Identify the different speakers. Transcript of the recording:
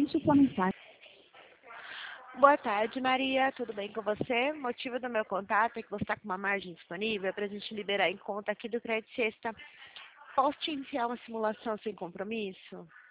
Speaker 1: Deixe sua mensagem.
Speaker 2: Boa tarde, Maria. Tudo bem com você? O motivo do meu contato é que você está com uma margem disponível para a gente liberar em conta aqui do Crédito Sexta. Posso te enviar uma simulação sem compromisso?